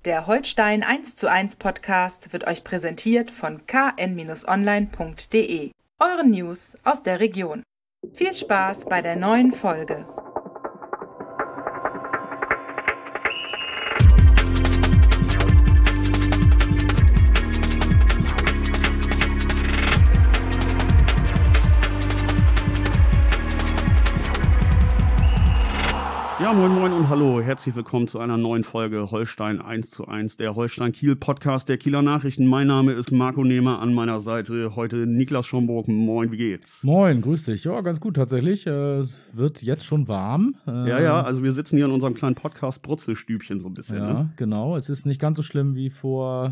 Der Holstein 1:1 Podcast wird euch präsentiert von kn-online.de, euren News aus der Region. Viel Spaß bei der neuen Folge. Ja, moin moin und hallo, herzlich willkommen zu einer neuen Folge Holstein 1:1, der Holstein-Kiel-Podcast der Kieler Nachrichten. Mein Name ist Marco Nehmer, an meiner Seite heute Niklas Schomburg. Moin, wie geht's? Moin, grüß dich. Ja, ganz gut tatsächlich. Es wird jetzt schon warm. Ja, also wir sitzen hier in unserem kleinen Podcast-Brutzelstübchen so ein bisschen. Ja, ne? Genau. Es ist nicht ganz so schlimm wie vor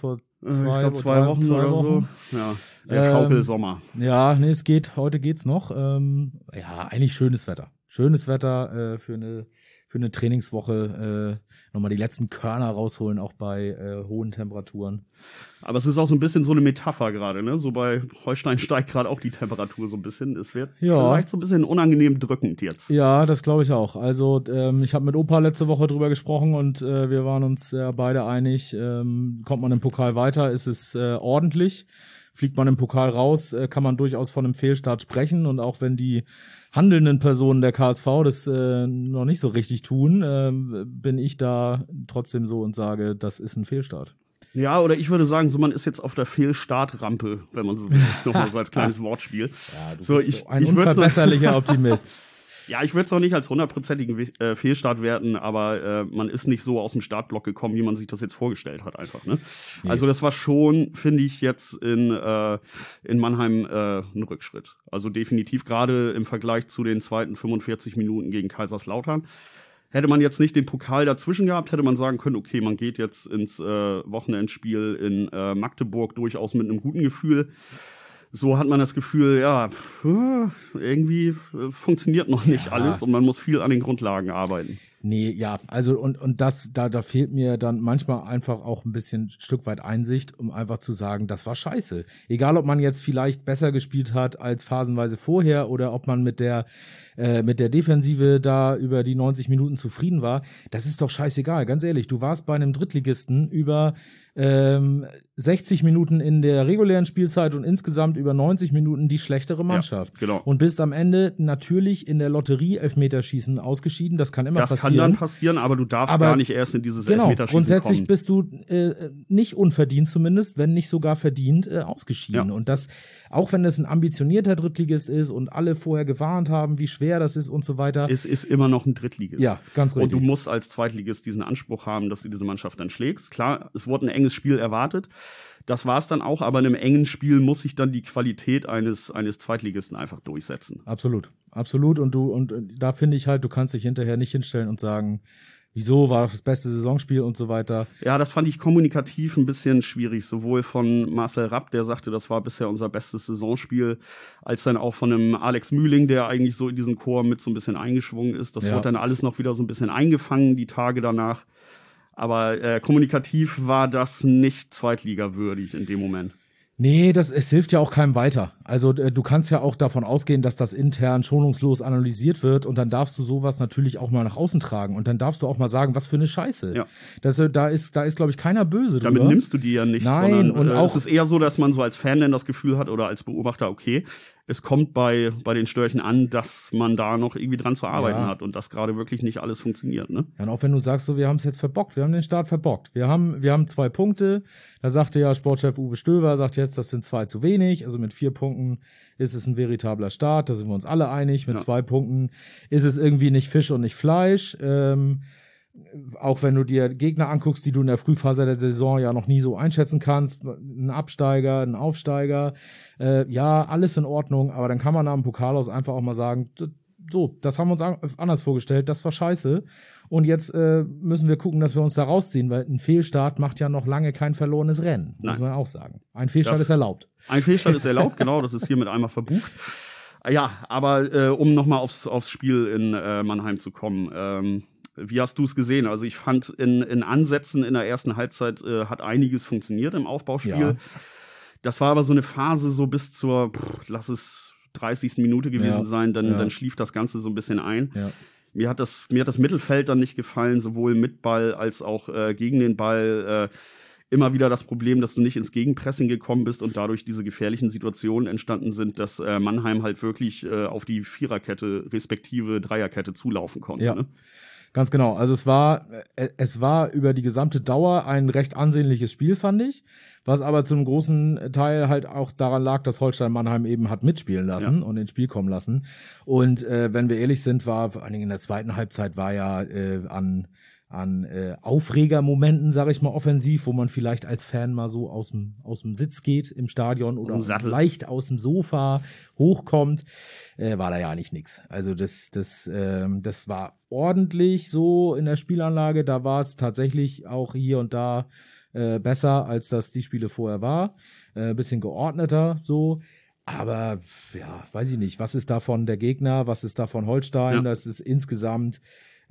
zwei Wochen oder so. Ja, der Schaukelsommer. Ja, nee, es geht. Heute geht's noch. Ja, eigentlich schönes Wetter. Schönes Wetter für eine Trainingswoche. Nochmal die letzten Körner rausholen, auch bei hohen Temperaturen. Aber es ist auch so ein bisschen so eine Metapher gerade, ne? So bei Holstein steigt gerade auch die Temperatur so ein bisschen. Es wird vielleicht so ein bisschen unangenehm drückend jetzt. Ja, das glaube ich auch. Also ich habe mit Opa letzte Woche drüber gesprochen und wir waren uns beide einig, kommt man im Pokal weiter, ist es ordentlich. Fliegt man im Pokal raus, kann man durchaus von einem Fehlstart sprechen. Und auch wenn die handelnden Personen der KSV das noch nicht so richtig tun, bin ich da trotzdem so und sage, das ist ein Fehlstart. Ja, oder ich würde sagen, so man ist jetzt auf der Fehlstartrampe, wenn man so will. Nochmal so als kleines Wortspiel. Ja, das so, ist ein unverbesserlicher Optimist. Ja, ich würde es noch nicht als 100%igen Fehlstart werten, aber man ist nicht so aus dem Startblock gekommen, wie man sich das jetzt vorgestellt hat einfach. Ne? Nee. Also das war schon, finde ich, jetzt in Mannheim ein Rückschritt. Also definitiv gerade im Vergleich zu den zweiten 45 Minuten gegen Kaiserslautern. Hätte man jetzt nicht den Pokal dazwischen gehabt, hätte man sagen können, okay, man geht jetzt ins Wochenendspiel in Magdeburg durchaus mit einem guten Gefühl. So hat man das Gefühl, ja, irgendwie funktioniert noch nicht alles und man muss viel an den Grundlagen arbeiten. Nee, ja, also und das, da fehlt mir dann manchmal einfach auch ein bisschen Stück weit Einsicht, um einfach zu sagen, das war scheiße. Egal, ob man jetzt vielleicht besser gespielt hat als phasenweise vorher oder ob man mit der Defensive da über die 90 Minuten zufrieden war, das ist doch scheißegal, ganz ehrlich. Du warst bei einem Drittligisten über 60 Minuten in der regulären Spielzeit und insgesamt über 90 Minuten die schlechtere Mannschaft. Ja, genau. Und bist am Ende natürlich in der Lotterie Elfmeterschießen ausgeschieden. Das kann immer passieren. Das kann dann passieren, aber du darfst gar nicht erst in dieses Elfmeterschießen grundsätzlich kommen. Bist du nicht unverdient zumindest, wenn nicht sogar verdient, ausgeschieden. Ja. Und das, auch wenn es ein ambitionierter Drittligist ist und alle vorher gewarnt haben, wie schwer das ist und so weiter. Es ist immer noch ein Drittligist. Ja, ganz richtig. Und du musst als Zweitligist diesen Anspruch haben, dass du diese Mannschaft dann schlägst. Klar, es wurde ein enges Spiel erwartet. Das war es dann auch, aber in einem engen Spiel muss sich dann die Qualität eines Zweitligisten einfach durchsetzen. Absolut. Und da finde ich halt, du kannst dich hinterher nicht hinstellen und sagen, wieso war das beste Saisonspiel und so weiter. Ja, das fand ich kommunikativ ein bisschen schwierig, sowohl von Marcel Rapp, der sagte, das war bisher unser bestes Saisonspiel, als dann auch von einem Alex Mühling, der eigentlich so in diesen Chor mit so ein bisschen eingeschwungen ist. Das wurde dann alles noch wieder so ein bisschen eingefangen, die Tage danach. Aber kommunikativ war das nicht zweitligawürdig in dem Moment. Nee, es hilft ja auch keinem weiter. Also du kannst ja auch davon ausgehen, dass das intern schonungslos analysiert wird und dann darfst du sowas natürlich auch mal nach außen tragen und dann darfst du auch mal sagen, was für eine Scheiße. Ja. Da ist glaube ich, keiner böse drüber. Damit nimmst du die ja nicht, Nein, sondern und auch, es ist eher so, dass man so als Fan dann das Gefühl hat oder als Beobachter, okay, es kommt bei den Störchen an, dass man da noch irgendwie dran zu arbeiten hat und dass gerade wirklich nicht alles funktioniert. Ne? Ja, und auch wenn du sagst, so, wir haben es jetzt verbockt, wir haben den Start verbockt. Wir haben 2 Punkte, da sagte ja Sportchef Uwe Stöber, sagt jetzt, das sind 2 zu wenig, also mit 4 Punkten ist es ein veritabler Start, da sind wir uns alle einig, mit 2 Punkten ist es irgendwie nicht Fisch und nicht Fleisch, auch wenn du dir Gegner anguckst, die du in der Frühphase der Saison ja noch nie so einschätzen kannst, ein Absteiger, ein Aufsteiger, ja, alles in Ordnung, aber dann kann man nach dem Pokal aus einfach auch mal sagen, so, das haben wir uns anders vorgestellt, das war scheiße und jetzt müssen wir gucken, dass wir uns da rausziehen, weil ein Fehlstart macht ja noch lange kein verlorenes Rennen, muss man auch sagen. Ein Fehlstart ist erlaubt. Ein Fehlstart ist erlaubt, genau, das ist hiermit einmal verbucht. Ja, aber um nochmal aufs Spiel in Mannheim zu kommen, wie hast du es gesehen? Also ich fand in Ansätzen in der ersten Halbzeit hat einiges funktioniert im Aufbauspiel. Ja. Das war aber so eine Phase so bis zur, lass es 30. Minute gewesen sein, dann schlief das Ganze so ein bisschen ein. Ja. Mir hat das Mittelfeld dann nicht gefallen, sowohl mit Ball als auch gegen den Ball. Immer wieder das Problem, dass du nicht ins Gegenpressing gekommen bist und dadurch diese gefährlichen Situationen entstanden sind, dass Mannheim halt wirklich auf die Viererkette respektive Dreierkette zulaufen konnte. Ja. Ne? Ganz genau. Also es war über die gesamte Dauer ein recht ansehnliches Spiel, fand ich. Was aber zum großen Teil halt auch daran lag, dass Holstein Mannheim eben hat mitspielen lassen und ins Spiel kommen lassen. Und wenn wir ehrlich sind, war vor allen Dingen in der zweiten Halbzeit war ja an Aufregermomenten, sage ich mal, offensiv, wo man vielleicht als Fan mal so aus dem Sitz geht im Stadion oder leicht aus dem Sofa hochkommt, war da ja eigentlich nichts. Also das war ordentlich so in der Spielanlage, da war es tatsächlich auch hier und da besser, als das die Spiele vorher war. Bisschen geordneter so. Aber ja, weiß ich nicht, was ist davon der Gegner, was ist davon Holstein? Ja. Das ist insgesamt,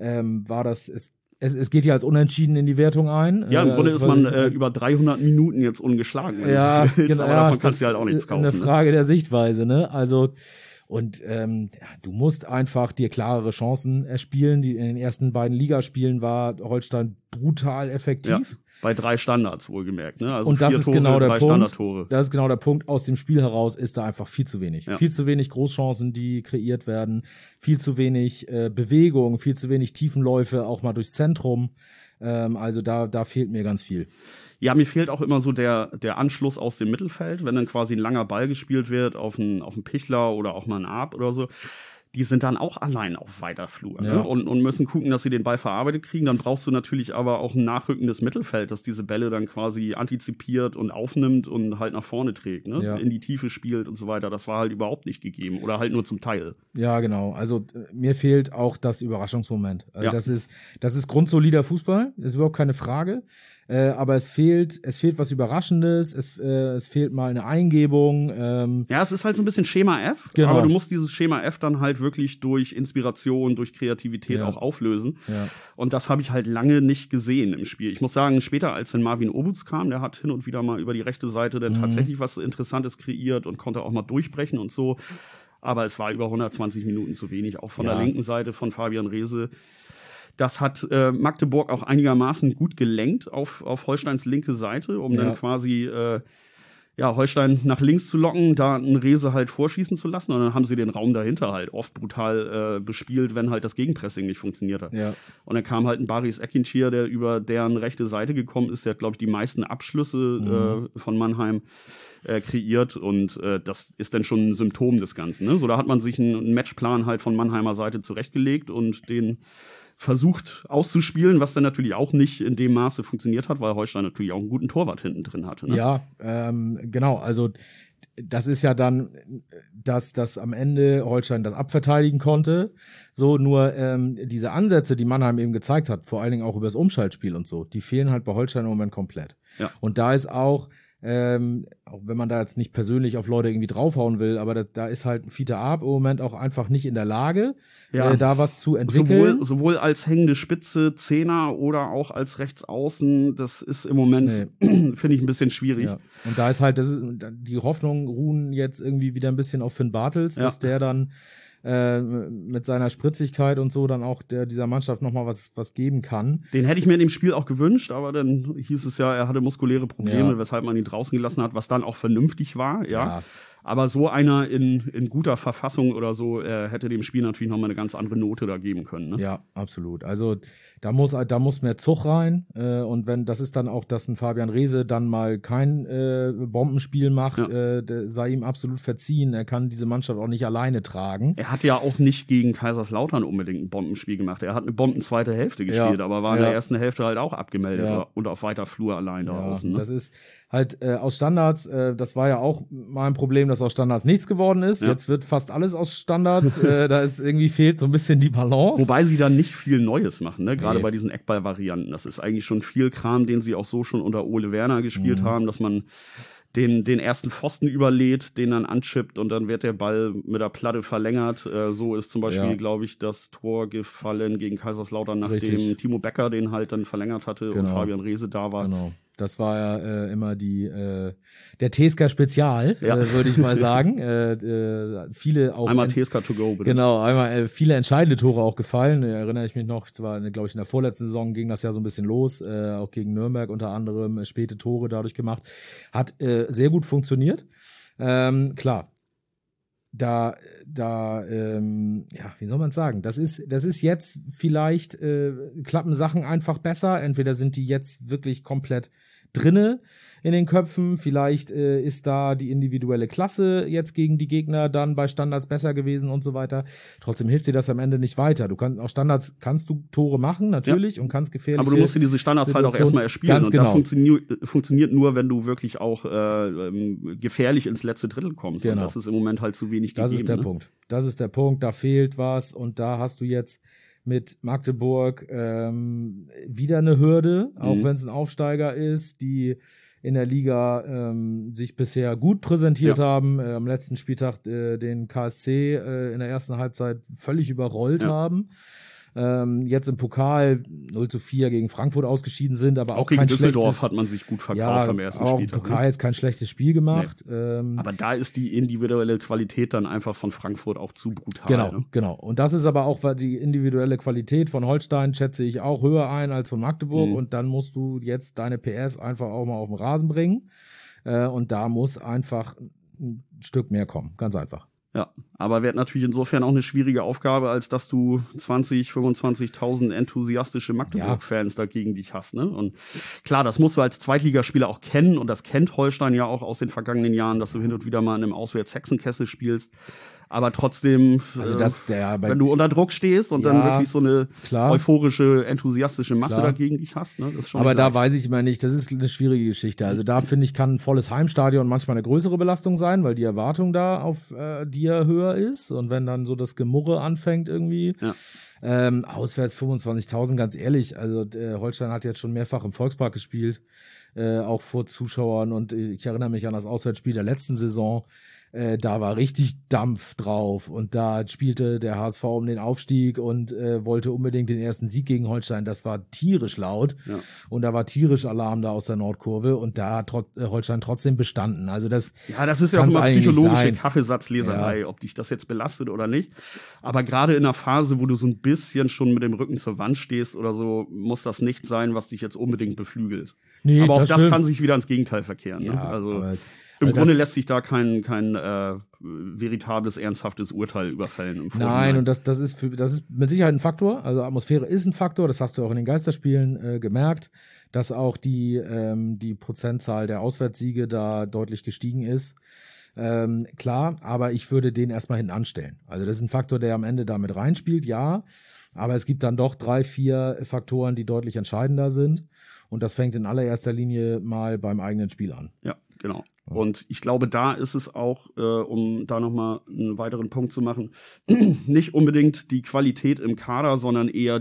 es geht ja als unentschieden in die Wertung ein. Ja, im Grunde ist man über 300 Minuten jetzt ungeschlagen. Ja, genau. Aber davon kannst du halt auch nichts kaufen. Eine Frage der Sichtweise, ne? Also, und du musst einfach dir klarere Chancen erspielen. In den ersten beiden Ligaspielen war Holstein brutal effektiv. Ja. Bei 3 Standards wohlgemerkt, ne? Also und das 4 ist Tore, genau der 3 Punkt. Standardtore. Das ist genau der Punkt. Aus dem Spiel heraus ist da einfach viel zu wenig. Ja. Viel zu wenig Großchancen, die kreiert werden. Viel zu wenig Bewegung, viel zu wenig Tiefenläufe, auch mal durchs Zentrum. Also da fehlt mir ganz viel. Ja, mir fehlt auch immer so der Anschluss aus dem Mittelfeld, wenn dann quasi ein langer Ball gespielt wird auf einen Pichler oder auch mal einen Arp oder so. Die sind dann auch allein auf weiter Flur, ne? Und müssen gucken, dass sie den Ball verarbeitet kriegen. Dann brauchst du natürlich aber auch ein nachrückendes Mittelfeld, das diese Bälle dann quasi antizipiert und aufnimmt und halt nach vorne trägt, ne? Ja. In die Tiefe spielt und so weiter. Das war halt überhaupt nicht gegeben oder halt nur zum Teil. Ja, genau. Also mir fehlt auch das Überraschungsmoment. Also Ja. das ist grundsolider Fußball, ist überhaupt keine Frage. Aber es fehlt was Überraschendes, es fehlt mal eine Eingebung. Ja, es ist halt so ein bisschen Schema F, Genau. aber du musst dieses Schema F dann halt wirklich durch Inspiration, durch Kreativität auch auflösen. Ja. Und das habe ich halt lange nicht gesehen im Spiel. Ich muss sagen, später, als dann Marvin Obutz kam, der hat hin und wieder mal über die rechte Seite dann tatsächlich was Interessantes kreiert und konnte auch mal durchbrechen und so. Aber es war über 120 Minuten zu wenig, auch von der linken Seite von Fabian Reese. Das hat Magdeburg auch einigermaßen gut gelenkt auf Holsteins linke Seite, um dann quasi Holstein nach links zu locken, da einen Reese halt vorschießen zu lassen. Und dann haben sie den Raum dahinter halt oft brutal bespielt, wenn halt das Gegenpressing nicht funktioniert hat. Ja. Und dann kam halt ein Baris Ekinci, der über deren rechte Seite gekommen ist. Der hat, glaube ich, die meisten Abschlüsse von Mannheim kreiert. Und das ist dann schon ein Symptom des Ganzen. Ne? So, da hat man sich einen Matchplan halt von Mannheimer Seite zurechtgelegt und den versucht auszuspielen, was dann natürlich auch nicht in dem Maße funktioniert hat, weil Holstein natürlich auch einen guten Torwart hinten drin hatte. Ne? Ja, genau. Also das ist ja dann, dass am Ende Holstein das abverteidigen konnte. So, nur diese Ansätze, die Mannheim eben gezeigt hat, vor allen Dingen auch über das Umschaltspiel und so, die fehlen halt bei Holstein im Moment komplett. Ja. Und da ist auch wenn man da jetzt nicht persönlich auf Leute irgendwie draufhauen will, aber da ist halt Fiete Arp im Moment auch einfach nicht in der Lage, da was zu entwickeln. Sowohl als hängende Spitze, Zehner oder auch als Rechtsaußen, das ist im Moment, finde ich, ein bisschen schwierig. Ja. Und da ist halt, die Hoffnungen ruhen jetzt irgendwie wieder ein bisschen auf Finn Bartels, dass der dann mit seiner Spritzigkeit und so dann auch dieser Mannschaft nochmal was geben kann. Den hätte ich mir in dem Spiel auch gewünscht, aber dann hieß es ja, er hatte muskuläre Probleme, weshalb man ihn draußen gelassen hat, was dann auch vernünftig war, ja. Aber so einer in guter Verfassung oder so hätte dem Spiel natürlich nochmal eine ganz andere Note da geben können. Ne? Ja, absolut. Also da muss mehr Zug rein. Und wenn das ist dann auch, dass ein Fabian Reese dann mal kein Bombenspiel macht, sei ihm absolut verziehen. Er kann diese Mannschaft auch nicht alleine tragen. Er hat ja auch nicht gegen Kaiserslautern unbedingt ein Bombenspiel gemacht. Er hat eine Bombenzweite Hälfte gespielt, aber war in der ersten Hälfte halt auch abgemeldet und auf weiter Flur allein da außen. Ne? Das ist halt aus Standards, das war ja auch mal ein Problem, dass aus Standards nichts geworden ist. Ja. Jetzt wird fast alles aus Standards. Da ist irgendwie fehlt so ein bisschen die Balance. Wobei sie dann nicht viel Neues machen, ne? Gerade bei diesen Eckball-Varianten. Das ist eigentlich schon viel Kram, den sie auch so schon unter Ole Werner gespielt haben, dass man den ersten Pfosten überlädt, den dann anchippt und dann wird der Ball mit der Platte verlängert. So ist zum Beispiel, glaube ich, das Tor gefallen gegen Kaiserslautern, nachdem Timo Becker den halt dann verlängert hatte und Fabian Reese da war. Genau. Das war ja immer der TSK Spezial, würde ich mal sagen. Viele auch. Einmal TSK to go, bitte. Genau, einmal viele entscheidende Tore auch gefallen. Erinnere ich mich noch, das war, glaube ich, in der vorletzten Saison ging das ja so ein bisschen los, auch gegen Nürnberg unter anderem, späte Tore dadurch gemacht. Hat sehr gut funktioniert. Klar. Wie soll man es sagen? Das ist jetzt vielleicht, klappen Sachen einfach besser. Entweder sind die jetzt wirklich komplett drinne in den Köpfen. Vielleicht ist da die individuelle Klasse jetzt gegen die Gegner dann bei Standards besser gewesen und so weiter. Trotzdem hilft dir das am Ende nicht weiter. Du kannst auch Standards, kannst du Tore machen, natürlich, und kannst gefährliche. Aber du musst dir diese Standards halt auch erstmal erspielen. Ganz genau. Und das funktioniert nur, wenn du wirklich auch gefährlich ins letzte Drittel kommst. Genau. Und das ist im Moment halt zu wenig gegeben. Das ist der Punkt. Das ist der Punkt. Da fehlt was und da hast du jetzt mit Magdeburg wieder eine Hürde, auch wenn es ein Aufsteiger ist, die in der Liga sich bisher gut präsentiert haben, am letzten Spieltag den KSC in der ersten Halbzeit völlig überrollt haben. Jetzt im Pokal 0:4 gegen Frankfurt ausgeschieden sind, aber auch gegen kein Düsseldorf schlechtes, hat man sich gut verkauft am ersten auch Spieltag. Im Pokal jetzt kein schlechtes Spiel gemacht. Nee. Aber da ist die individuelle Qualität dann einfach von Frankfurt auch zu brutal. Genau. Und das ist aber auch die individuelle Qualität von Holstein, schätze ich auch höher ein als von Magdeburg. Und dann musst du jetzt deine PS einfach auch mal auf den Rasen bringen. Und da muss einfach ein Stück mehr kommen. Ganz einfach. Ja, aber wird natürlich insofern auch eine schwierige Aufgabe, als dass du 20.000, 25.000 enthusiastische Magdeburg-Fans dagegen dich hast. Ne? Und klar, das musst du als Zweitligaspieler auch kennen. Und das kennt Holstein ja auch aus den vergangenen Jahren, dass du hin und wieder mal in einem Auswärts-Hexenkessel spielst. Aber trotzdem, wenn du unter Druck stehst und dann wirklich so eine euphorische, enthusiastische Masse dagegen dich hast. Ne? Das ist schon aber da weiß ich immer nicht, das ist eine schwierige Geschichte. Also da finde ich, kann ein volles Heimstadion manchmal eine größere Belastung sein, weil die Erwartung da auf dir höher ist. Und wenn dann so das Gemurre anfängt irgendwie, auswärts 25.000, ganz ehrlich, also Holstein hat jetzt schon mehrfach im Volkspark gespielt, auch vor Zuschauern. Und ich erinnere mich an das Auswärtsspiel der letzten Saison. Da war richtig Dampf drauf und da spielte der HSV um den Aufstieg und wollte unbedingt den ersten Sieg gegen Holstein. Das war tierisch laut und da war tierisch Alarm da aus der Nordkurve und da hat Holstein trotzdem bestanden. Also das ist ja auch immer psychologische Kaffeesatzleserei, ob dich das jetzt belastet oder nicht. Aber gerade in einer Phase, wo du so ein bisschen schon mit dem Rücken zur Wand stehst oder so, muss das nicht sein, was dich jetzt unbedingt beflügelt. Nee, aber auch das kann sich wieder ins Gegenteil verkehren. Ja, ne? Also im Grunde lässt sich da kein veritables, ernsthaftes Urteil überfällen. Im Nein, und das ist mit Sicherheit ein Faktor. Also Atmosphäre ist ein Faktor, das hast du auch in den Geisterspielen gemerkt, dass auch die Prozentzahl der Auswärtssiege da deutlich gestiegen ist. Klar, aber ich würde den erstmal hinten anstellen. Also das ist ein Faktor, der am Ende damit reinspielt, ja. Aber es gibt dann doch 3, 4 Faktoren, die deutlich entscheidender sind. Und das fängt in allererster Linie mal beim eigenen Spiel an. Ja, genau. Und ich glaube, da ist es auch, um da nochmal einen weiteren Punkt zu machen, nicht unbedingt die Qualität im Kader, sondern eher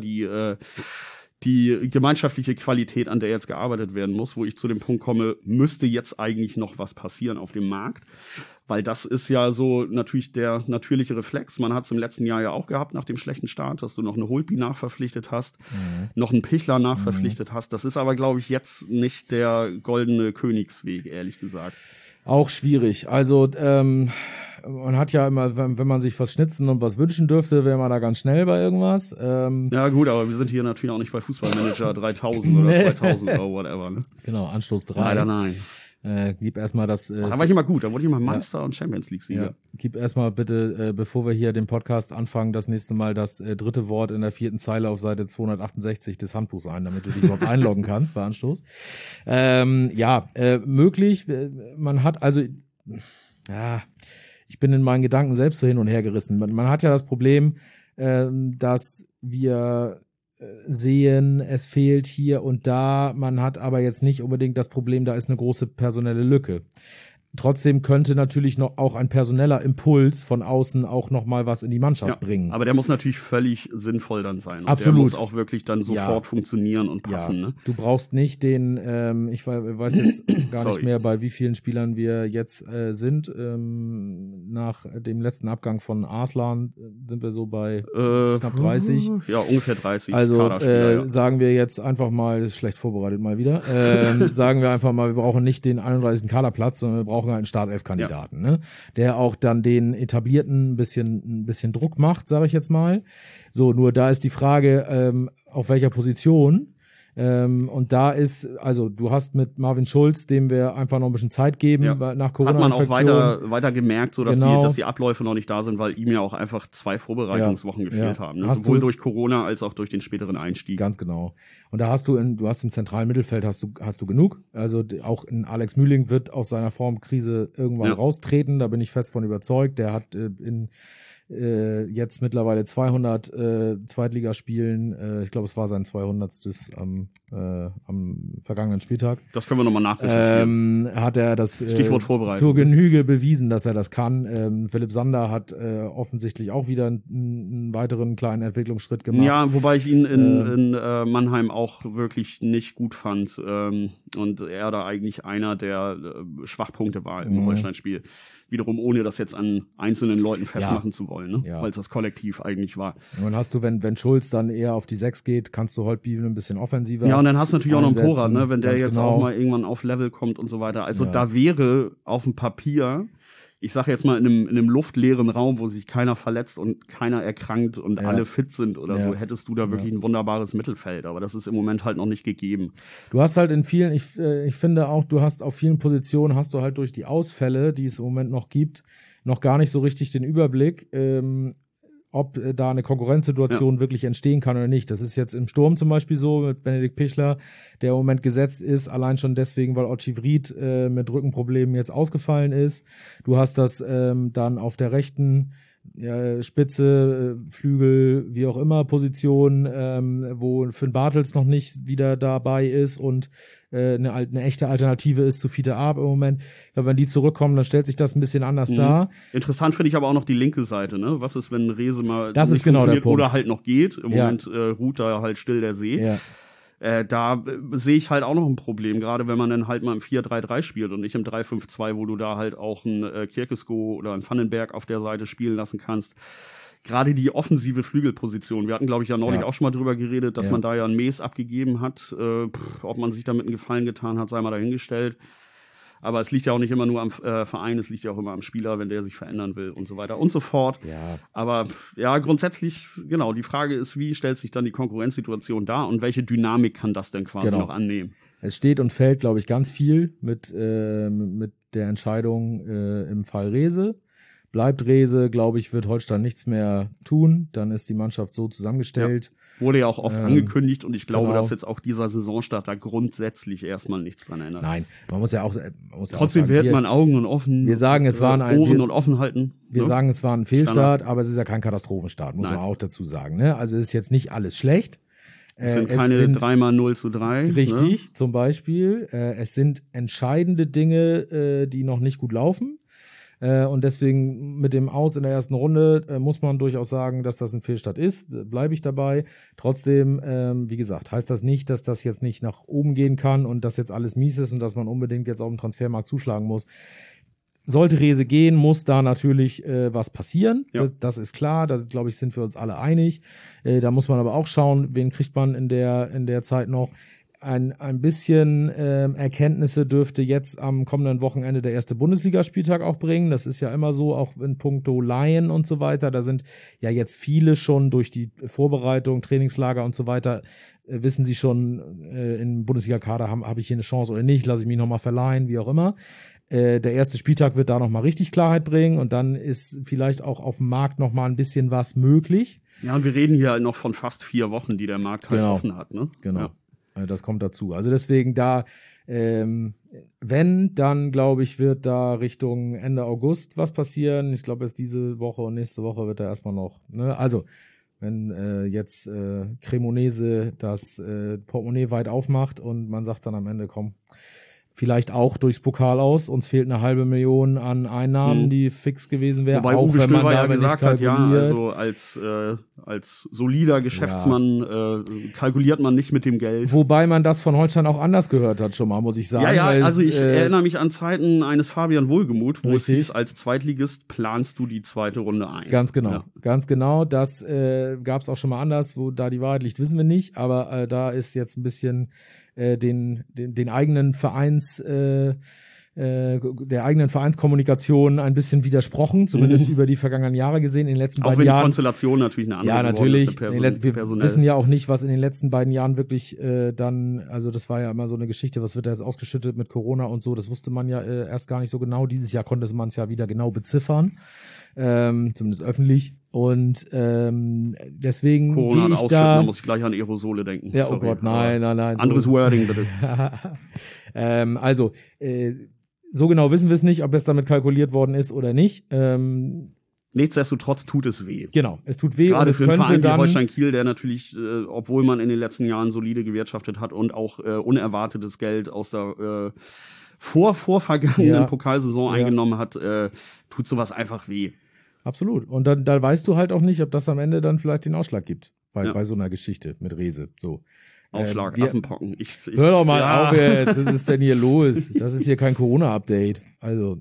die gemeinschaftliche Qualität, an der jetzt gearbeitet werden muss, wo ich zu dem Punkt komme, müsste jetzt eigentlich noch was passieren auf dem Markt. Weil das ist ja so natürlich der natürliche Reflex. Man hat es im letzten Jahr ja auch gehabt nach dem schlechten Start, dass du noch eine Holtby nachverpflichtet hast, noch einen Pichler nachverpflichtet hast. Das ist aber, glaube ich, jetzt nicht der goldene Königsweg, ehrlich gesagt. Auch schwierig. Also man hat ja immer, wenn man sich was schnitzen und was wünschen dürfte, wäre man da ganz schnell bei irgendwas. Ja gut, aber wir sind hier natürlich auch nicht bei Fußballmanager 3000 oder 2000 oder whatever. Ne? Genau, Anstoß 3. Leider nein. Gib erstmal das. Da war ich immer gut, da wurde ich immer Meister und Champions League-Sieger. Ja. Gib erstmal bitte, bevor wir hier den Podcast anfangen, das nächste Mal das dritte Wort in der 4. Zeile auf Seite 268 des Handbuchs ein, damit du dich überhaupt einloggen kannst bei Anstoß. Möglich. Man hat also, ich bin in meinen Gedanken selbst so hin und her gerissen. Man hat ja das Problem, dass wir sehen, es fehlt hier und da. Man hat aber jetzt nicht unbedingt das Problem, da ist eine große personelle Lücke. Trotzdem könnte natürlich noch auch ein personeller Impuls von außen auch noch mal was in die Mannschaft bringen. Aber der muss natürlich völlig sinnvoll dann sein. Und Absolut. Der muss auch wirklich dann sofort funktionieren und passen. Ne? Du brauchst nicht den, ich weiß jetzt gar nicht mehr, bei wie vielen Spielern wir jetzt sind. Nach dem letzten Abgang von Arslan sind wir so bei knapp 30. Ja, ungefähr 30. Also sagen wir jetzt einfach mal, das ist schlecht vorbereitet mal wieder, sagen wir einfach mal, wir brauchen nicht den 31. Kaderplatz, sondern wir brauchen einen Startelf-Kandidaten, ne? Der auch dann den Etablierten ein bisschen Druck macht, sage ich jetzt mal. So, nur da ist die Frage, auf welcher Position. Und da ist, also du hast mit Marvin Schulz, dem wir einfach noch ein bisschen Zeit geben nach Corona. Hat man auch weiter gemerkt, so dass die Abläufe noch nicht da sind, weil ihm ja auch einfach 2 Vorbereitungswochen gefehlt haben. Ne? Sowohl durch Corona als auch durch den späteren Einstieg. Ganz genau. Und da hast du im zentralen Mittelfeld hast du genug. Also auch in Alex Mühling wird aus seiner Formkrise irgendwann raustreten. Da bin ich fest von überzeugt. Der hat jetzt mittlerweile 200 Zweitligaspielen. Ich glaube, es war sein 200. am vergangenen Spieltag. Das können wir nochmal nachrecherchieren. Hat er das Stichwort Vorbereitung zur Genüge bewiesen, dass er das kann. Philipp Sander hat offensichtlich auch wieder einen weiteren kleinen Entwicklungsschritt gemacht. Ja, wobei ich ihn in Mannheim auch wirklich nicht gut fand. Und er da eigentlich einer der Schwachpunkte war im Holstein-Spiel. Wiederum ohne das jetzt an einzelnen Leuten festmachen zu wollen, ne? Weil es das Kollektiv eigentlich war. Und dann hast du, wenn Schulz dann eher auf die 6 geht, kannst du Holtby ein bisschen offensiver. Ja, und dann hast du natürlich auch noch einen Porat, ne? Wenn der jetzt auch mal irgendwann auf Level kommt und so weiter. Also da wäre auf dem Papier, ich sage jetzt mal in einem luftleeren Raum, wo sich keiner verletzt und keiner erkrankt und alle fit sind oder so, hättest du da wirklich ein wunderbares Mittelfeld. Aber das ist im Moment halt noch nicht gegeben. Du hast halt in vielen, ich finde auch, du hast auf vielen Positionen, hast du halt durch die Ausfälle, die es im Moment noch gibt, noch gar nicht so richtig den Überblick, ob da eine Konkurrenzsituation wirklich entstehen kann oder nicht. Das ist jetzt im Sturm zum Beispiel so mit Benedikt Pichler, der im Moment gesetzt ist, allein schon deswegen, weil Ochi Vried mit Rückenproblemen jetzt ausgefallen ist. Du hast das dann auf der rechten Spitze, Flügel, wie auch immer, Position, wo Finn Bartels noch nicht wieder dabei ist und eine echte Alternative ist zu Fiete Arp im Moment. Ja, wenn die zurückkommen, dann stellt sich das ein bisschen anders dar. Interessant finde ich aber auch noch die linke Seite, ne? Was ist, wenn Rehse mal das nicht ist genau der Punkt. Oder halt noch geht? Im Moment ruht da halt still der See. Ja. Da sehe ich halt auch noch ein Problem, gerade wenn man dann halt mal im 4-3-3 spielt und nicht im 3-5-2, wo du da halt auch einen Kierkesko oder einen Vandenberg auf der Seite spielen lassen kannst. Gerade die offensive Flügelposition. Wir hatten, glaube ich, ja neulich auch schon mal drüber geredet, dass man da ja einen Mes abgegeben hat. Ob man sich damit einen Gefallen getan hat, sei mal dahingestellt. Aber es liegt ja auch nicht immer nur am Verein, es liegt ja auch immer am Spieler, wenn der sich verändern will und so weiter und so fort. Ja. Aber ja, grundsätzlich, genau, die Frage ist, wie stellt sich dann die Konkurrenzsituation dar und welche Dynamik kann das denn quasi noch annehmen? Es steht und fällt, glaube ich, ganz viel mit der Entscheidung im Fall Rehse. Bleibt Rehse, glaube ich, wird Holstein nichts mehr tun. Dann ist die Mannschaft so zusammengestellt. Ja, wurde ja auch oft angekündigt und ich glaube, dass jetzt auch dieser Saisonstart da grundsätzlich erstmal nichts dran ändert. Nein, man muss ja auch trotzdem behält man Augen und offen. Wir sagen, es waren Ohren und offen halten. Wir sagen, es war ein Fehlstart, aber es ist ja kein Katastrophenstart, muss man auch dazu sagen. Ne? Also es ist jetzt nicht alles schlecht. Es sind keine 3x0:3. Richtig, zum Beispiel. Es sind entscheidende Dinge, die noch nicht gut laufen. Und deswegen mit dem Aus in der ersten Runde muss man durchaus sagen, dass das ein Fehlstart ist. Bleibe ich dabei. Trotzdem, wie gesagt, heißt das nicht, dass das jetzt nicht nach oben gehen kann und dass jetzt alles mies ist und dass man unbedingt jetzt auf dem Transfermarkt zuschlagen muss. Sollte Rehse gehen, muss da natürlich was passieren. Ja. Das ist klar. Da, glaube ich, sind wir uns alle einig. Da muss man aber auch schauen, wen kriegt man in der Zeit noch. Ein bisschen Erkenntnisse dürfte jetzt am kommenden Wochenende der erste Bundesligaspieltag auch bringen. Das ist ja immer so, auch in puncto Laien und so weiter. Da sind ja jetzt viele schon durch die Vorbereitung, Trainingslager und so weiter, wissen sie schon, im Bundesliga-Kader habe ich hier eine Chance oder nicht, lasse ich mich nochmal verleihen, wie auch immer. Der erste Spieltag wird da nochmal richtig Klarheit bringen und dann ist vielleicht auch auf dem Markt nochmal ein bisschen was möglich. Ja, und wir reden hier halt noch von fast 4 Wochen, die der Markt halt offen hat, ne? Genau. Ja. Das kommt dazu. Also deswegen da, wenn, dann glaube ich, wird da Richtung Ende August was passieren. Ich glaube, erst diese Woche und nächste Woche wird da erstmal noch, ne? Also, wenn jetzt Cremonese das Portemonnaie weit aufmacht und man sagt dann am Ende, komm, Vielleicht auch durchs Pokal aus. Uns fehlt eine 500.000 an Einnahmen, die fix gewesen wäre. Wobei auch Uwe wenn man Stöber ja damit gesagt nicht hat, ja, kalkuliert. also als solider Geschäftsmann kalkuliert man nicht mit dem Geld. Wobei man das von Holstein auch anders gehört hat schon mal, muss ich sagen. Ja, weil also es, ich erinnere mich an Zeiten eines Fabian Wohlgemuth, wo Richtig. es hieß, als Zweitligist planst du die zweite Runde ein. Ganz genau, Ja. ganz genau. Das gab es auch schon mal anders, wo da die Wahrheit liegt, wissen wir nicht. Aber da ist jetzt ein bisschen den eigenen der eigenen Vereinskommunikation ein bisschen widersprochen, zumindest über die vergangenen Jahre gesehen. In den letzten Auch beiden wenn die Jahren. Konstellation natürlich eine andere Ja, geworden natürlich. ist, Wir personell. wissen ja auch nicht, was in den letzten beiden Jahren wirklich also das war ja immer so eine Geschichte, was wird da jetzt ausgeschüttet mit Corona und so, das wusste man ja erst gar nicht so genau. Dieses Jahr konnte man es ja wieder genau beziffern, zumindest öffentlich. Und deswegen Corona und gehe ich Ausschütten, da da... muss ich gleich an Aerosole denken. Ja, Sorry. oh Gott, nein. Anderes so. Wording, bitte. So genau wissen wir es nicht, ob es damit kalkuliert worden ist oder nicht. Nichtsdestotrotz tut es weh. Genau, es tut weh Gerade und es für einen könnte Verein wie dann... Holstein Kiel, der natürlich, obwohl man in den letzten Jahren solide gewirtschaftet hat und auch unerwartetes Geld aus der vorvergangenen Pokalsaison eingenommen hat, tut sowas einfach weh. Absolut. Und dann weißt du halt auch nicht, ob das am Ende dann vielleicht den Ausschlag gibt bei so einer Geschichte mit Rehse. So. Aufschlag, Affenpocken. Hör doch mal auf jetzt, was ist denn hier los? Das ist hier kein Corona-Update. Also,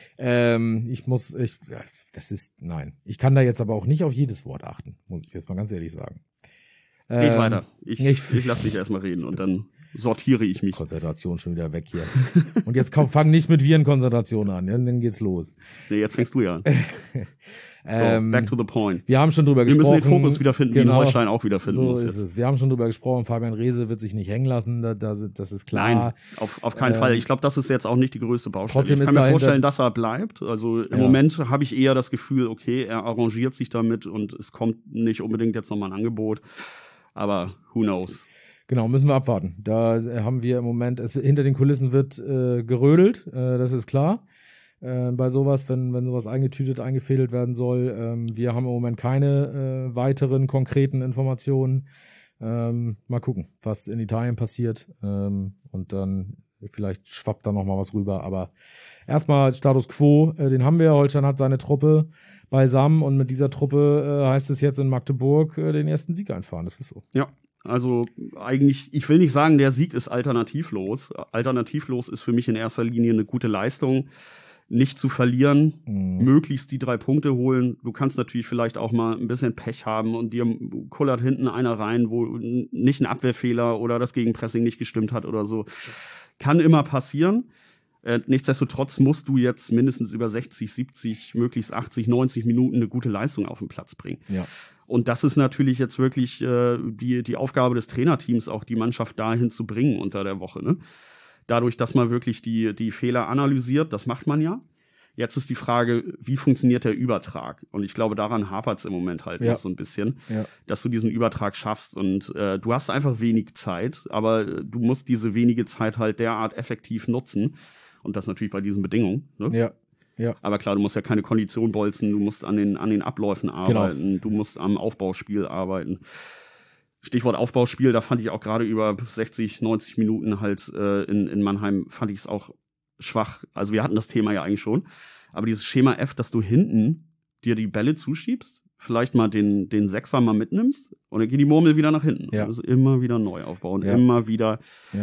ich kann da jetzt aber auch nicht auf jedes Wort achten, muss ich jetzt mal ganz ehrlich sagen. Geht weiter. Ich lasse dich erstmal reden und dann sortiere ich mich. Konzentration schon wieder weg hier. Und jetzt fang nicht mit Virenkonzentration an, ja, dann geht's los. Nee, jetzt fängst du ja an. So, back to the point. Wir haben schon drüber gesprochen. Wir müssen den Fokus wiederfinden, wie ein Holstein auch wiederfinden muss jetzt. es. Wir haben schon drüber gesprochen, Fabian Rehse wird sich nicht hängen lassen, das ist klar. Nein, auf keinen Fall. Ich glaube, das ist jetzt auch nicht die größte Baustelle. Trotzdem ich ist kann mir vorstellen, dass er bleibt. Also im Ja. Moment habe ich eher das Gefühl, okay, er arrangiert sich damit und es kommt nicht unbedingt jetzt nochmal ein Angebot. Aber who knows? Genau, müssen wir abwarten. Da haben wir im Moment, hinter den Kulissen wird gerödelt, das ist klar. Bei sowas, wenn sowas eingetütet, eingefädelt werden soll. Wir haben im Moment keine weiteren konkreten Informationen. Mal gucken, was in Italien passiert. Und dann vielleicht schwappt da noch mal was rüber. Aber erstmal Status Quo, den haben wir. Holstein hat seine Truppe beisammen und mit dieser Truppe heißt es jetzt in Magdeburg den ersten Sieg einfahren. Das ist so. Ja. Also eigentlich, ich will nicht sagen, der Sieg ist alternativlos. Alternativlos ist für mich in erster Linie eine gute Leistung. Nicht zu verlieren, möglichst die 3 Punkte holen. Du kannst natürlich vielleicht auch mal ein bisschen Pech haben und dir kullert hinten einer rein, wo nicht ein Abwehrfehler oder das Gegenpressing nicht gestimmt hat oder so. Kann immer passieren. Nichtsdestotrotz musst du jetzt mindestens über 60, 70, möglichst 80, 90 Minuten eine gute Leistung auf den Platz bringen. Ja. Und das ist natürlich jetzt wirklich die Aufgabe des Trainerteams, auch die Mannschaft dahin zu bringen unter der Woche, ne? Dadurch, dass man wirklich die Fehler analysiert, das macht man ja. Jetzt ist die Frage, wie funktioniert der Übertrag? Und ich glaube, daran hapert es im Moment halt noch so ein bisschen, dass du diesen Übertrag schaffst. Und du hast einfach wenig Zeit, aber du musst diese wenige Zeit halt derart effektiv nutzen. Und das natürlich bei diesen Bedingungen. Ne? Ja. Aber klar, du musst ja keine Kondition bolzen, du musst an den Abläufen arbeiten, du musst am Aufbauspiel arbeiten. Stichwort Aufbauspiel, da fand ich auch gerade über 60, 90 Minuten halt in Mannheim, fand ich es auch schwach. Also wir hatten das Thema ja eigentlich schon. Aber dieses Schema F, dass du hinten dir die Bälle zuschiebst, vielleicht mal den Sechser mal mitnimmst und dann geht die Murmel wieder nach hinten. Ja. Also immer wieder neu aufbauen, immer wieder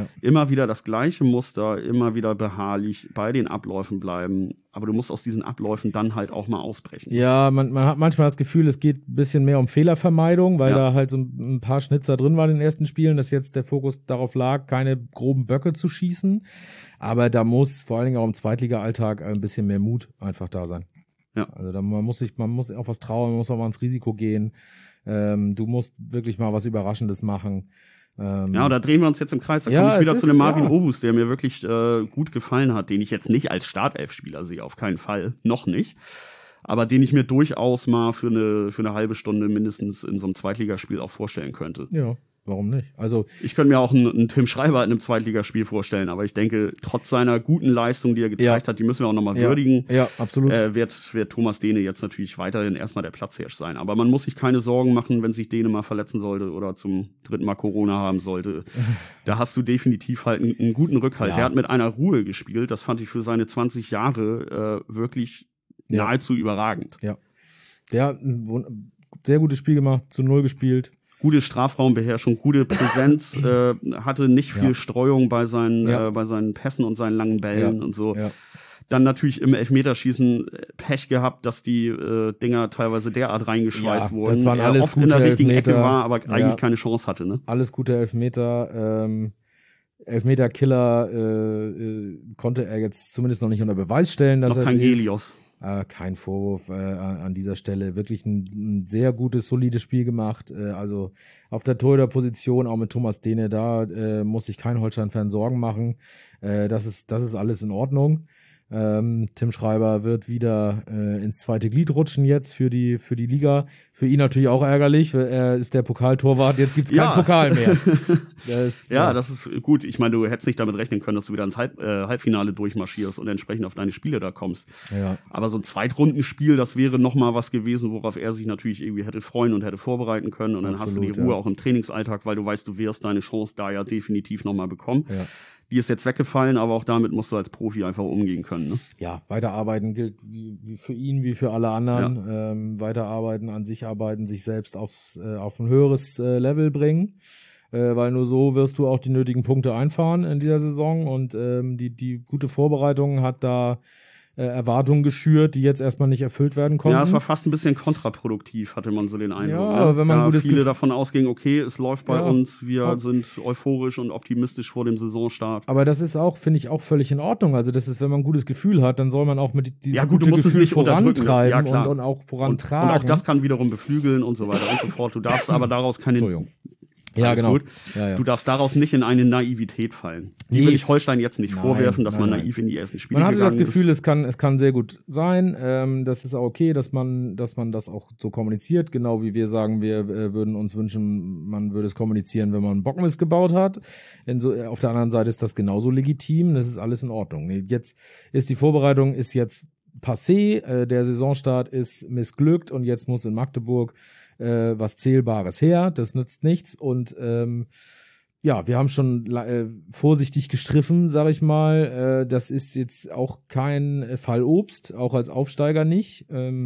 das gleiche Muster, immer wieder beharrlich bei den Abläufen bleiben. Aber du musst aus diesen Abläufen dann halt auch mal ausbrechen. Ja, man hat manchmal das Gefühl, es geht ein bisschen mehr um Fehlervermeidung, weil da halt so ein paar Schnitzer drin waren in den ersten Spielen, dass jetzt der Fokus darauf lag, keine groben Böcke zu schießen. Aber da muss vor allen Dingen auch im Zweitliga-Alltag ein bisschen mehr Mut einfach da sein. Ja. Also man muss auf was trauen, man muss auch mal ins Risiko gehen. Du musst wirklich mal was Überraschendes machen. Ja, da drehen wir uns jetzt im Kreis. Da komme ich wieder zu einem Marvin Obus, der mir wirklich gut gefallen hat, den ich jetzt nicht als Startelf-Spieler sehe, auf keinen Fall. Noch nicht. Aber den ich mir durchaus mal für eine halbe Stunde mindestens in so einem Zweitligaspiel auch vorstellen könnte. Ja. Warum nicht? Also ich könnte mir auch einen Tim Schreiber in einem Zweitligaspiel vorstellen, aber ich denke, trotz seiner guten Leistung, die er gezeigt hat, die müssen wir auch nochmal würdigen. Ja, absolut. Wird Thomas Dehne jetzt natürlich weiterhin erstmal der Platzhirsch sein. Aber man muss sich keine Sorgen machen, wenn sich Dehne mal verletzen sollte oder zum 3. Mal Corona haben sollte. Da hast du definitiv halt einen guten Rückhalt. Der hat mit einer Ruhe gespielt. Das fand ich für seine 20 Jahre wirklich nahezu überragend. Ja. Der hat ein sehr gutes Spiel gemacht, zu 0 gespielt. Gute Strafraumbeherrschung, gute Präsenz, hatte nicht viel Streuung bei seinen Pässen und seinen langen Bällen und so. Ja. Dann natürlich im Elfmeterschießen Pech gehabt, dass die Dinger teilweise derart reingeschweißt wurden. Das waren alles oft gute in der richtigen Elfmeter. Ecke war, aber eigentlich keine Chance hatte. Ne? Alles gute Elfmeter. Elfmeter-Killer konnte er jetzt zumindest noch nicht unter Beweis stellen, dass er es ist. Helios. Kein Vorwurf an dieser Stelle. Wirklich ein sehr gutes, solides Spiel gemacht. Also auf der Torhüterposition, auch mit Thomas Dehne, da muss sich kein Holstein-Fan Sorgen machen. Das ist alles in Ordnung. Tim Schreiber wird wieder ins zweite Glied rutschen jetzt für die Liga. Für ihn natürlich auch ärgerlich. Er ist der Pokaltorwart. Jetzt gibt's keinen Pokal mehr. Das ist gut. Ich meine, du hättest nicht damit rechnen können, dass du wieder ins Halbfinale durchmarschierst und entsprechend auf deine Spiele da kommst. Ja. Aber so ein Zweitrundenspiel, das wäre noch mal was gewesen, worauf er sich natürlich irgendwie hätte freuen und hätte vorbereiten können. Und dann hast du die Ruhe auch im Trainingsalltag, weil du weißt, du wirst deine Chance da ja definitiv noch mal bekommen. Ja. Die ist jetzt weggefallen, aber auch damit musst du als Profi einfach umgehen können. Ne? Ja, weiterarbeiten gilt wie für ihn, wie für alle anderen. Ja. Weiterarbeiten, an sich arbeiten, sich selbst auf ein höheres Level bringen. Weil nur so wirst du auch die nötigen Punkte einfahren in dieser Saison. Und die gute Vorbereitung hat da Erwartungen geschürt, die jetzt erstmal nicht erfüllt werden konnten. Ja, es war fast ein bisschen kontraproduktiv, hatte man so den Eindruck. Ja, wenn man viele davon ausgingen, okay, es läuft bei uns, wir sind euphorisch und optimistisch vor dem Saisonstart. Aber das ist auch, finde ich, auch völlig in Ordnung. Also das ist, wenn man ein gutes Gefühl hat, dann soll man auch mit diesem guten Gefühl vorantreiben und auch vorantragen. Und auch das kann wiederum beflügeln und so weiter und so fort. Du darfst aber daraus keine... Ja, genau. Ja. Du darfst daraus nicht in eine Naivität fallen. Die will ich Holstein jetzt nicht vorwerfen, dass man naiv in die ersten Spiele gegangen ist. Man hatte das Gefühl, es kann sehr gut sein. Das ist auch okay, dass man das auch so kommuniziert. Genau wie wir sagen, wir würden uns wünschen, man würde es kommunizieren, wenn man einen Bockmist gebaut hat. Auf der anderen Seite ist das genauso legitim. Das ist alles in Ordnung. Jetzt ist die Vorbereitung jetzt passé. Der Saisonstart ist missglückt und jetzt muss in Magdeburg was Zählbares her, das nützt nichts und wir haben schon vorsichtig gestriffen, sag ich mal. Das ist jetzt auch kein Fallobst, auch als Aufsteiger nicht.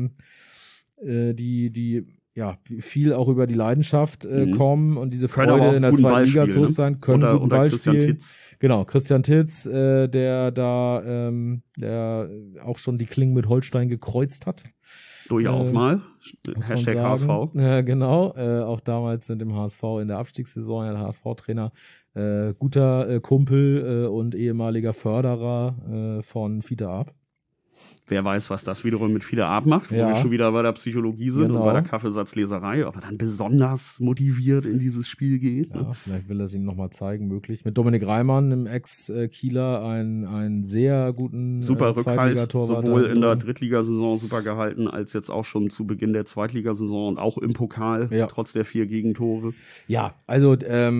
Die viel auch über die Leidenschaft kommen und diese Freude in der zweiten Liga zu hoch sein, können guten Ball spielen. Genau, Christian Titz, der da der auch schon die Klingen mit Holstein gekreuzt hat. Durchaus mal. Hashtag HSV. Genau, auch damals sind im HSV in der Abstiegssaison der HSV-Trainer guter Kumpel und ehemaliger Förderer von Fiete Arp. Wer weiß, was das wiederum mit Fiete Arp macht, wo wir schon wieder bei der Psychologie sind und bei der Kaffeesatzleserei, ob er dann besonders motiviert in dieses Spiel geht. Ja, vielleicht will er es ihm nochmal zeigen, möglich. Mit Dominik Reimann, einem Ex-Kieler, einen sehr guten super Rückhalt, sowohl in der Drittligasaison super gehalten, als jetzt auch schon zu Beginn der Zweitligasaison und auch im Pokal, trotz der 4 Gegentore. Ja, also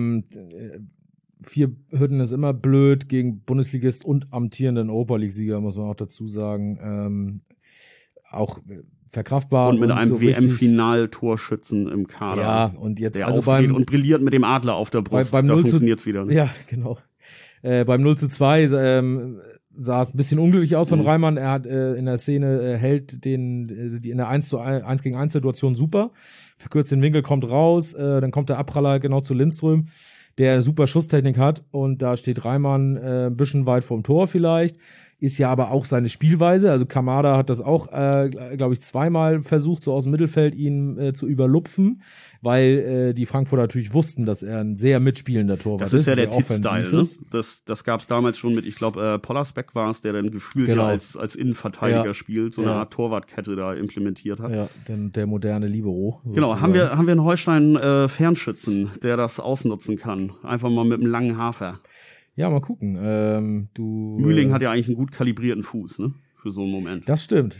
4 Hürden ist immer blöd gegen Bundesligist und amtierenden Europa-League-Sieger, muss man auch dazu sagen. Auch verkraftbar. Und mit einem so WM-Final-Torschützen im Kader. Ja, und jetzt der aufsteht und brilliert mit dem Adler auf der Brust. Da funktioniert es wieder. Ja, genau. Beim 0:2 sah es ein bisschen unglücklich aus von Reimann. Er hat in der Szene hält in der 1 gegen 1 Situation super. Verkürzt den Winkel, kommt raus, dann kommt der Abpraller genau zu Lindström, der super Schusstechnik hat und da steht Reimann ein bisschen weit vorm Tor vielleicht, ist ja aber auch seine Spielweise, also Kamada hat das auch, glaube ich, 2-mal versucht, so aus dem Mittelfeld ihn zu überlupfen, weil die Frankfurter natürlich wussten, dass er ein sehr mitspielender Torwart ist. Das ist ja der Titz-Style, ne? Das gab es damals schon mit, ich glaube, Pollersbeck war es, der dann gefühlt als Innenverteidiger spielt, so eine Art Torwartkette da implementiert hat. Ja, der moderne Libero. Sozusagen. Genau, haben wir einen Holstein Fernschützen, der das ausnutzen kann. Einfach mal mit einem langen Hafer. Ja, mal gucken. Mühling hat ja eigentlich einen gut kalibrierten Fuß, ne? für so einen Moment. Das stimmt.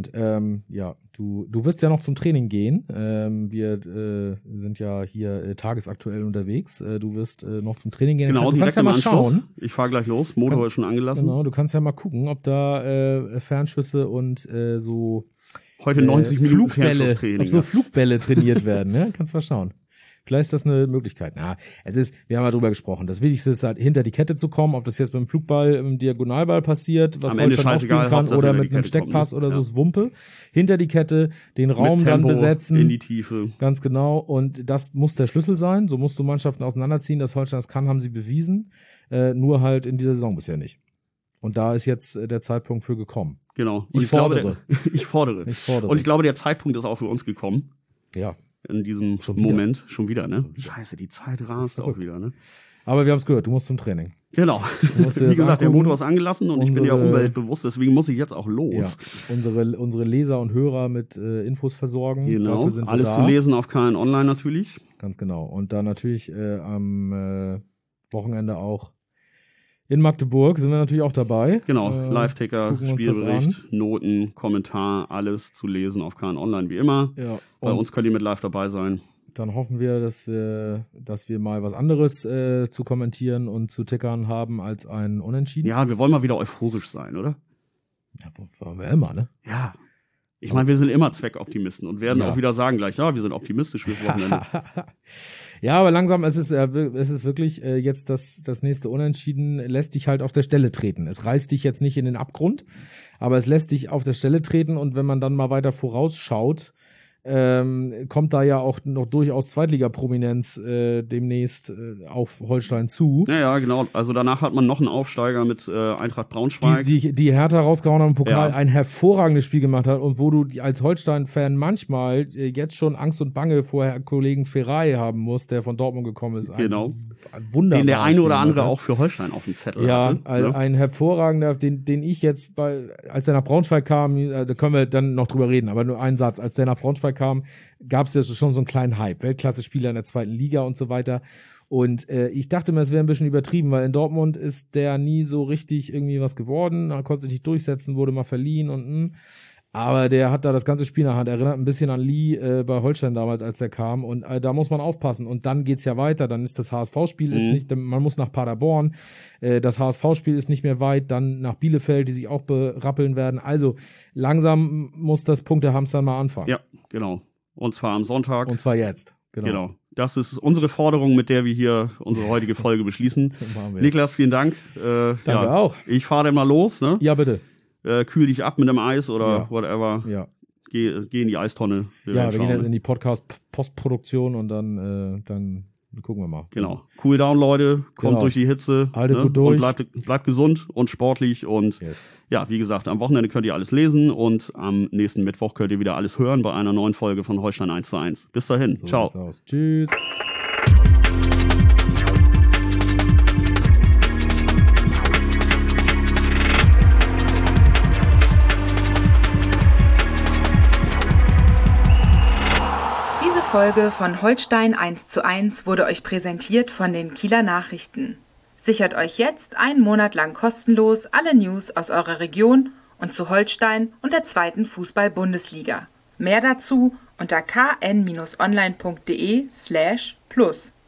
Ja, du wirst ja noch zum Training gehen. Wir sind ja hier tagesaktuell unterwegs. Du wirst noch zum Training gehen. Genau, du kannst direkt ja im mal Anschluss. schauen. Ich fahre gleich los, Motor ist schon angelassen. Genau, du kannst ja mal gucken, ob da Fernschüsse und so Heute 90 Minuten Flugbälle, Fernschusstraining. ob so Flugbälle trainiert werden. Ne? Kannst mal schauen. Vielleicht ist das eine Möglichkeit. Na, wir haben ja drüber gesprochen. Das Wichtigste ist halt, hinter die Kette zu kommen. Ob das jetzt beim Flugball, im Diagonalball passiert, was Am Ende Holstein auch spielen kann, Hauptsache oder hinter mit die einem Kette kommen, Steckpass ne? oder so, Ja. ist Wumpe. Hinter die Kette, den Raum Mit dann Tempo besetzen. in die Tiefe. Ganz genau. Und das muss der Schlüssel sein. So musst du Mannschaften auseinanderziehen. Dass Holstein das kann, haben sie bewiesen. Nur halt in dieser Saison bisher nicht. Und da ist jetzt der Zeitpunkt für gekommen. Genau. Ich fordere. Ich fordere. Und ich glaube, der Zeitpunkt ist auch für uns gekommen. Ja. In diesem Schon wieder. Moment. Schon wieder, ne? Schon wieder. Scheiße, die Zeit rast auch wieder, ne? Aber wir haben es gehört, du musst zum Training. Genau. Du musst dir Wie das gesagt, der angucken. Motor ist angelassen und ich bin ja Unsere- umweltbewusst, deswegen muss ich jetzt auch los. Ja, unsere Leser und Hörer mit Infos versorgen. Genau. Dafür sind wir Alles da. zu lesen auf KN Online natürlich. Ganz genau. Und dann natürlich am Wochenende auch in Magdeburg sind wir natürlich auch dabei. Genau. Live-Ticker, gucken uns das Spielbericht, Noten, Kommentar, alles zu lesen auf KN Online wie immer. Ja, Bei und uns könnt ihr mit live dabei sein. dann hoffen wir, dass wir mal was anderes zu kommentieren und zu tickern haben als ein Unentschieden. Ja, wir wollen mal wieder euphorisch sein, oder? Ja, wollen wir immer, ne? Ja. Ich meine, wir sind immer Zweckoptimisten und werden Ja. auch wieder sagen gleich, ja, wir sind optimistisch fürs Wochenende. Ja, aber langsam es ist wirklich jetzt das nächste Unentschieden lässt dich halt auf der Stelle treten. Es reißt dich jetzt nicht in den Abgrund, aber es lässt dich auf der Stelle treten und wenn man dann mal weiter vorausschaut, kommt da ja auch noch durchaus Zweitliga-Prominenz demnächst auf Holstein zu. Ja, genau. Also danach hat man noch einen Aufsteiger mit Eintracht Braunschweig. Die Hertha rausgehauen haben im Pokal, Ja. ein hervorragendes Spiel gemacht hat und wo du als Holstein-Fan manchmal jetzt schon Angst und Bange vor Kollegen Ferrei haben musst, der von Dortmund gekommen ist. Genau. Ein wunderbares Den der eine oder Spiel andere gemacht hat. auch für Holstein auf dem Zettel Ja, hatte. Ne? ein hervorragender, den ich jetzt als der nach Braunschweig kam, da können wir dann noch drüber reden, aber nur ein Satz, als der nach Braunschweig kam, gab es ja schon so einen kleinen Hype, Weltklasse-Spieler in der zweiten Liga und so weiter. Und ich dachte mir, es wäre ein bisschen übertrieben, weil in Dortmund ist der nie so richtig irgendwie was geworden, er konnte sich nicht durchsetzen, wurde mal verliehen und aber der hat da das ganze Spiel in der Hand, erinnert ein bisschen an Lee bei Holstein damals, als er kam und da muss man aufpassen und dann geht's ja weiter, dann ist das HSV-Spiel ist nicht, man muss nach Paderborn, das HSV-Spiel ist nicht mehr weit, dann nach Bielefeld, die sich auch berappeln werden, also langsam muss das Punktehamstern mal anfangen. Ja, genau. Und zwar am Sonntag. Und zwar jetzt. Genau. Das ist unsere Forderung, mit der wir hier unsere heutige Folge beschließen. So machen wir. Niklas, vielen Dank. Danke auch. Ich fahre dann mal los, ne? Ja, bitte. Kühl dich ab mit dem Eis oder Ja. whatever. Ja, Geh in die Eistonne. wir werden gehen schauen, jetzt ne? in die Podcast-Postproduktion und dann gucken wir mal. Genau. Cool down, Leute. Kommt Genau. durch die Hitze. Haltet gut durch. Und bleibt gesund und sportlich. Und Yes. ja, wie gesagt, am Wochenende könnt ihr alles lesen und am nächsten Mittwoch könnt ihr wieder alles hören bei einer neuen Folge von Holstein 1:1. Bis dahin. So Ciao. sieht's aus. Tschüss. Diese Folge von Holstein 1:1 wurde euch präsentiert von den Kieler Nachrichten. Sichert euch jetzt einen Monat lang kostenlos alle News aus eurer Region und zu Holstein und der zweiten Fußball-Bundesliga. Mehr dazu unter kn-online.de/plus.